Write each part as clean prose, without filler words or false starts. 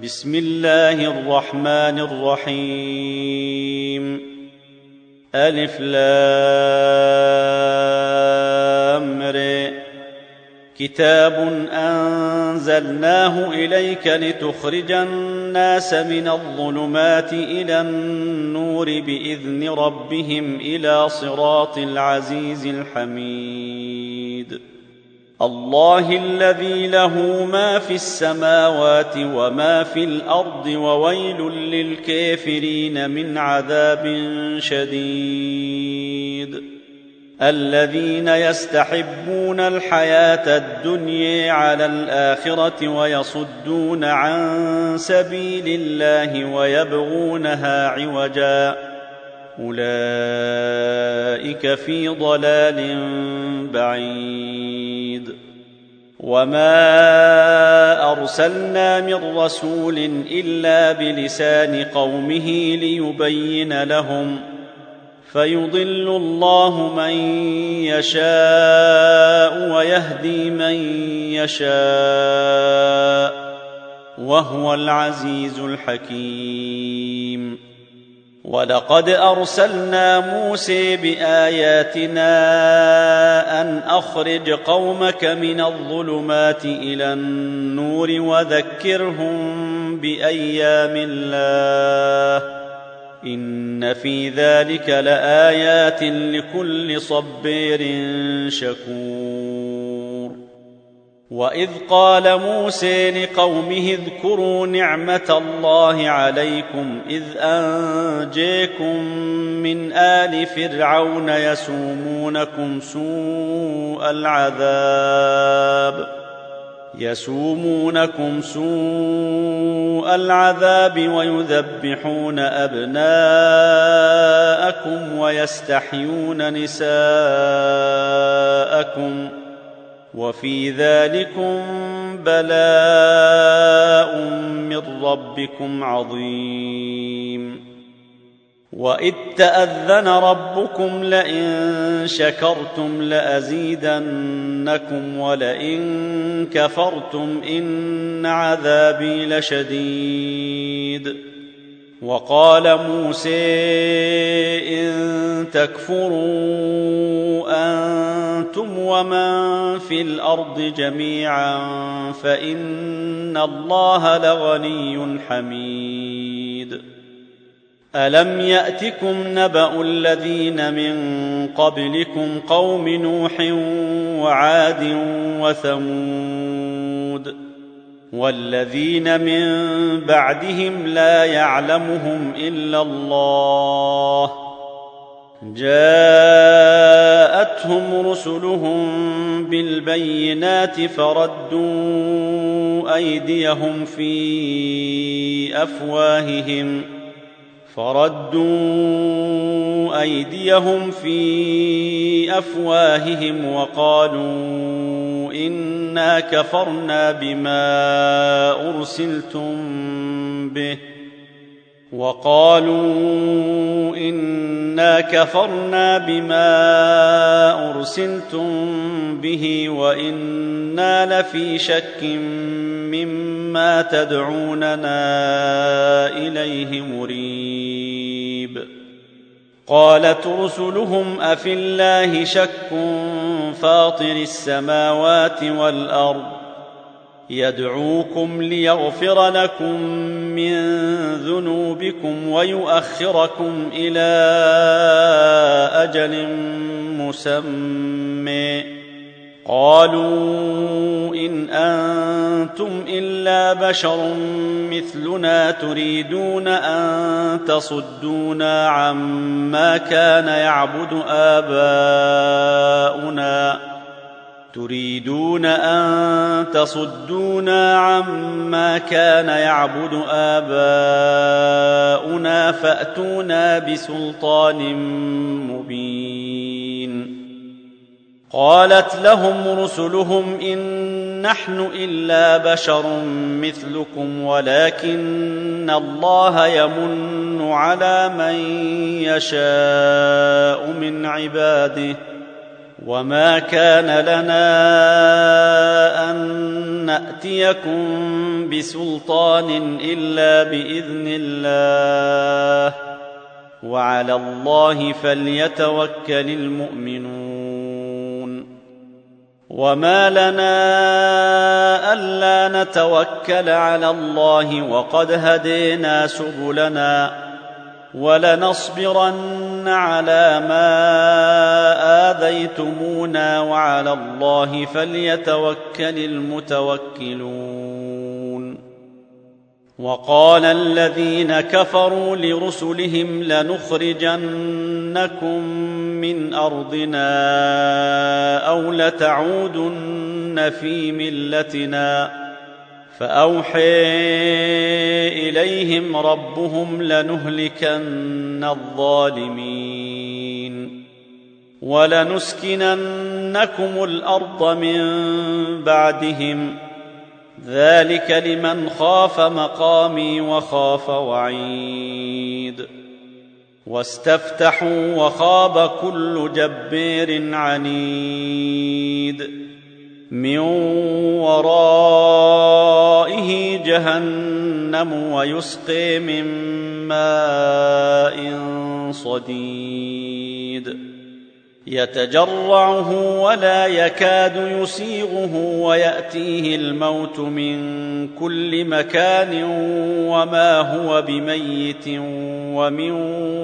بسم الله الرحمن الرحيم. ألف لام ر. كتاب أنزلناه إليك لتخرج الناس من الظلمات إلى النور بإذن ربهم إلى صراط العزيز الحميد. الله الذي له ما في السماوات وما في الأرض وويل للكافرين من عذاب شديد. الذين يستحبون الحياة الدنيا على الآخرة ويصدون عن سبيل الله ويبغونها عوجا أولئك في ضلال بعيد. وما أرسلنا من رسول إلا بلسان قومه ليبين لهم فيضل الله من يشاء ويهدي من يشاء وهو العزيز الحكيم. ولقد أرسلنا موسى بآياتنا أن أخرج قومك من الظلمات إلى النور وذكرهم بأيام الله إن في ذلك لآيات لكل صبير شكور. وإذ قال موسى لقومه اذكروا نعمة الله عليكم إذ أنجيكم من آل فرعون يسومونكم سوء العذاب ويذبحون أبناءكم ويستحيون نساءكم وفي ذلكم بلاء من ربكم عظيم. وإذ تأذن ربكم لئن شكرتم لأزيدنكم ولئن كفرتم إن عذابي لشديد. وقال موسى إن تكفروا أنتم ومن في الأرض جميعا فإن الله لغني حميد. ألم يأتكم نبأ الذين من قبلكم قوم نوح وعاد وثمود والذين من بعدهم لا يعلمهم إلا الله جاءتهم رسلهم بالبينات فردوا أيديهم في أفواههم وقالوا إنا كفرنا بما أرسلتم به وإنا لفي شك مما تدعوننا إليه مريب. قالت رسلهم أفي الله شك فاطر السماوات والأرض يدعوكم ليغفر لكم من ذنوبكم ويؤخركم إلى أجل مسمى قالوا إن أنتم إلا بشر مثلنا تريدون أن تصدونا عما كان يعبد آباؤنا فأتونا بسلطان مبين. قالت لهم رسلهم إن نحن إلا بشر مثلكم ولكن الله يمن على من يشاء من عباده وما كان لنا أن نأتيكم بسلطان إلا بإذن الله وعلى الله فليتوكل المؤمنون وما لنا ألا نتوكل على الله وقد هدينا سبلنا ولنصبرن على ما آذيتمونا وعلى الله فليتوكل المتوكلون وقال الذين كفروا لرسلهم لنخرجنكم من أرضنا أو لتعودن في ملتنا فأوحى إليهم ربهم لنهلكن الظالمين ولنسكننكم الأرض من بعدهم ذلك لمن خاف مقامي وخاف وعيد واستفتحوا وخاب كل جبار عنيد من ورائه جهنم ويسقي من ماء صديد يتجرعه ولا يكاد يسيغه ويأتيه الموت من كل مكان وما هو بميت ومن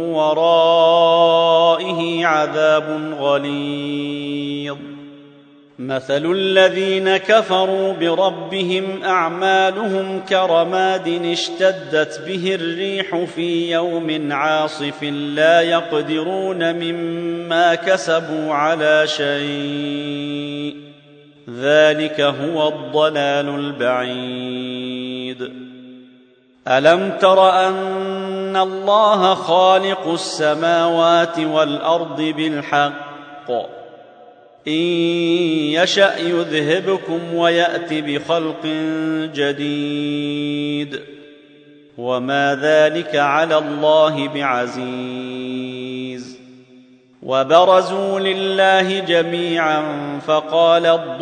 ورائه عذاب غليظ مثل الذين كفروا بربهم أعمالهم كرماد اشتدت به الريح في يوم عاصف لا يقدرون مما كسبوا على شيء ذلك هو الضلال البعيد ألم تر أن الله خالق السماوات والأرض بالحق إن يشأ يذهبكم ويأت بخلق جديد وما ذلك على الله بعزيز وبرزوا لله جميعا فقال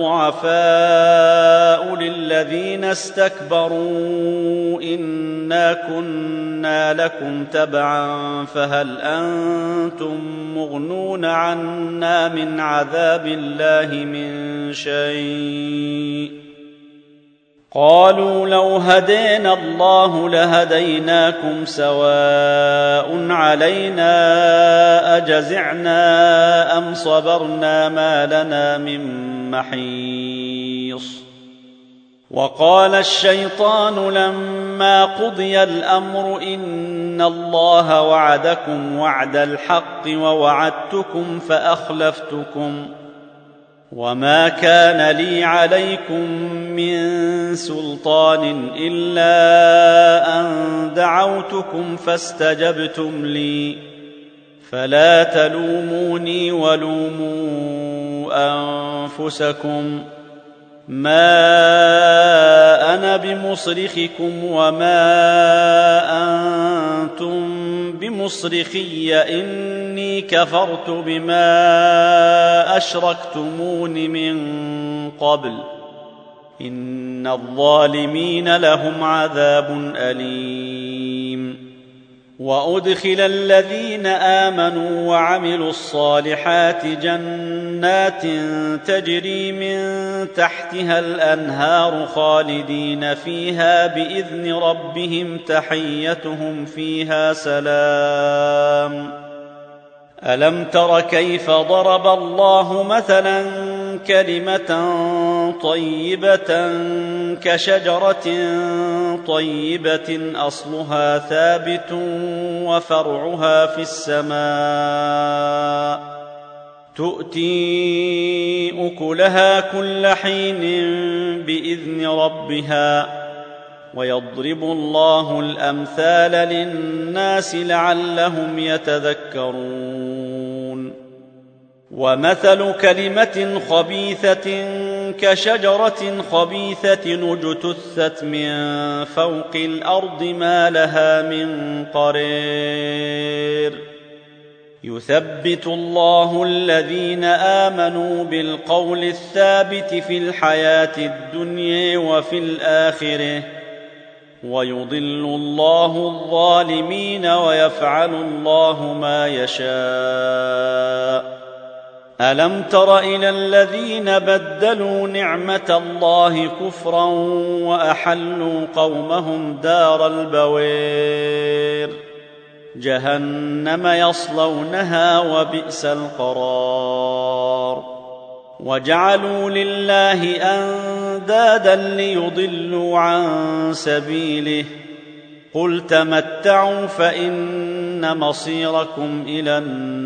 الضعفاء للذين استكبروا إنا كنا لكم تبعا فهل أنتم مغنون عنا من عذاب الله من شيء قالوا لو هدينا الله لهديناكم سواء علينا أجزعنا أم صبرنا ما لنا من محيص وقال الشيطان لما قضي الأمر إن الله وعدكم وعد الحق ووعدتكم فأخلفتكم وما كان لي عليكم من سلطان إلا أن دعوتكم فاستجبتم لي فلا تلوموني ولوموا أنفسكم ما أنا بمصرخكم وما أنتم بمصرخي إني كفرت بما أشركتمون من قبل إن الظالمين لهم عذاب أليم وأدخل الذين آمنوا وعملوا الصالحات جنات تجري من تحتها الأنهار خالدين فيها بإذن ربهم تحيتهم فيها سلام ألم تر كيف ضرب الله مثلا كلمة طيبة كشجرة طيبة أصلها ثابت وفرعها في السماء تؤتي أكلها كل حين بإذن ربها ويضرب الله الأمثال للناس لعلهم يتذكرون ومثل كلمة خبيثة كشجرة خبيثة اجتثت من فوق الأرض ما لها من قرير يثبت الله الذين آمنوا بالقول الثابت في الحياة الدنيا وفي الآخرة ويضل الله الظالمين ويفعل الله ما يشاء. ألم تر إلى الذين بدلوا نعمة الله كفرا وأحلوا قومهم دار البوير جهنم يصلونها وبئس القرار. وجعلوا لله أندادا ليضلوا عن سبيله قل تمتعوا فإن مصيركم إلى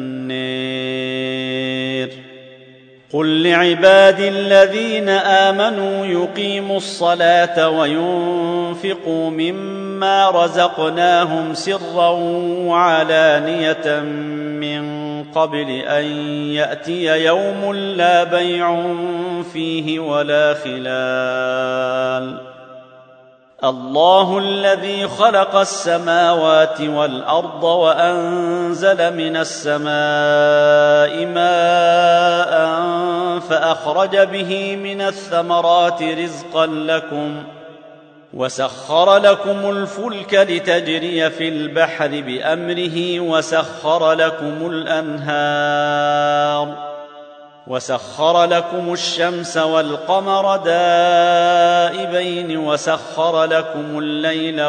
النار. قل لعبادي الذين آمنوا يقيموا الصلاة وينفقوا مما رزقناهم سرا وعلانية من قبل أن يأتي يوم لا بيع فيه ولا خلال. الله الذي خلق السماوات والأرض وأنزل من السماء ماء فأخرج به من الثمرات رزقا لكم وسخر لكم الفلك لتجري في البحر بأمره وسخر لكم الأنهار وسخر لكم الشمس والقمر دائبين وسخر لكم الليل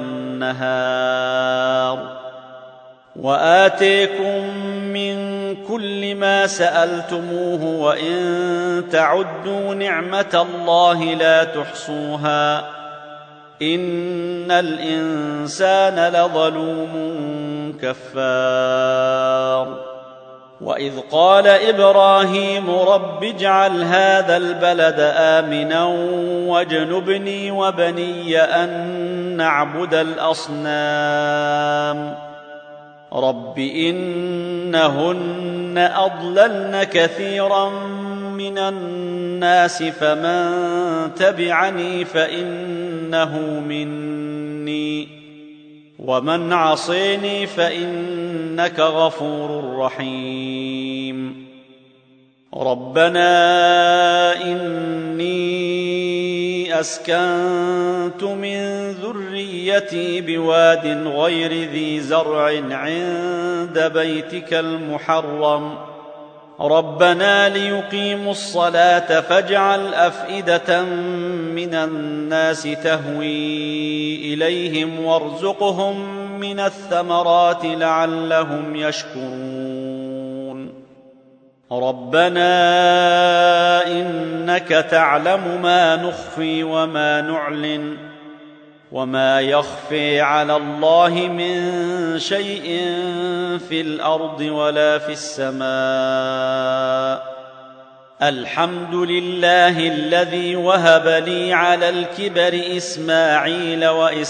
والنهار وآتيكم من كل ما سألتموه وإن تعدوا نعمة الله لا تحصوها إن الإنسان لظلوم كفار. وإذ قال إبراهيم رب اجعل هذا البلد آمنا واجنبني وبني أن نعبد الأصنام رب إنهن أضللن كثيرا من الناس فمن تبعني فإنه مني ومن عصيني فإنك غفور رحيم. ربنا إني أسكنت من ذريتي بواد غير ذي زرع عند بيتك المحرم ربنا ليقيموا الصلاة فاجعل أفئدة من الناس تهوي إليهم وارزقهم من الثمرات لعلهم يشكرون. ربنا إنك تعلم ما نخفي وما نعلن وما يخفي على الله من شيء في الأرض ولا في السماء. الحمد لله الذي وهب لي على الكبر إسماعيل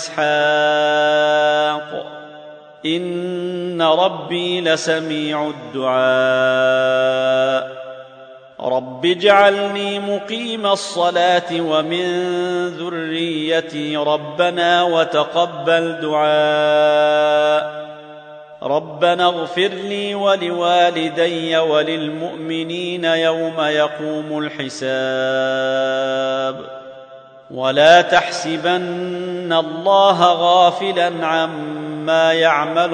وإسحاق إن ربي لسميع الدعاء. رب اجعلني مقيم الصلاة ومن ذريتي ربنا وتقبل دعاء. ربنا اغفر لي ولوالدي وللمؤمنين يوم يقوم الحساب. ولا تحسبن الله غافلا عما يعمل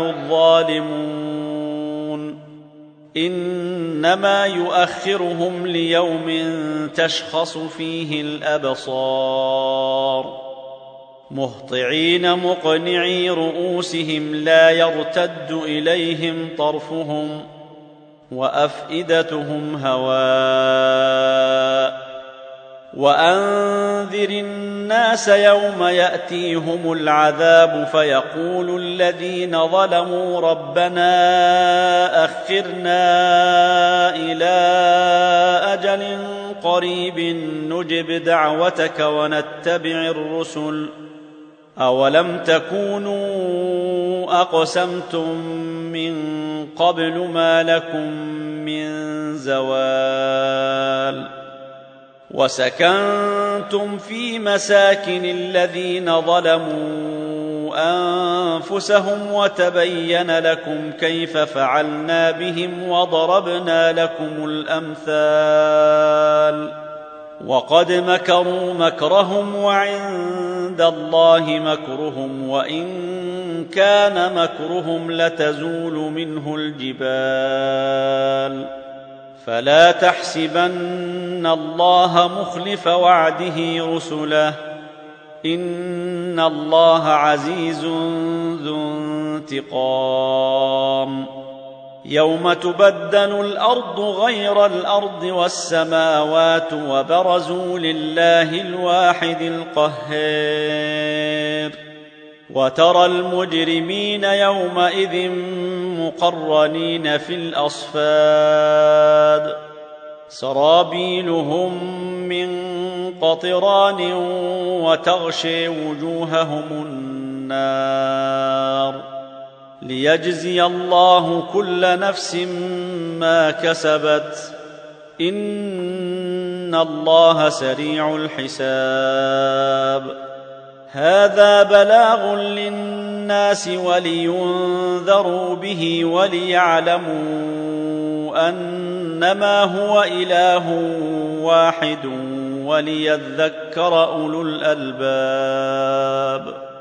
الظالمون إنما يؤخرهم ليوم تشخص فيه الأبصار مهطعين مقنعي رؤوسهم لا يرتد إليهم طرفهم وأفئدتهم هواء. وأنذر الناس يوم يأتيهم العذاب فيقول الذين ظلموا ربنا أخرنا إلى أجل قريب نجب دعوتك ونتبع الرسل أولم تكونوا أقسمتم من قبل ما لكم من زوال. وسكنتم في مساكن الذين ظلموا أنفسهم وتبين لكم كيف فعلنا بهم وضربنا لكم الأمثال وقد مكروا مكرهم وعند الله مكرهم وإن كان مكرهم لتزول منه الجبال فلا تحسبن الله مخلف وعده رسله إن الله عزيز ذو انتقام يوم تبدل الأرض غير الأرض والسماوات وبرزوا لله الواحد القهار وترى المجرمين يومئذ مقرنين في الأصفاد سرابيلهم من قطران وتغشي وجوههم النار ليجزي الله كل نفس ما كسبت إن الله سريع الحساب هذا بلاغ للناس ولينذروا به وليعلموا أنما هو إله واحد وليذكر أولو الألباب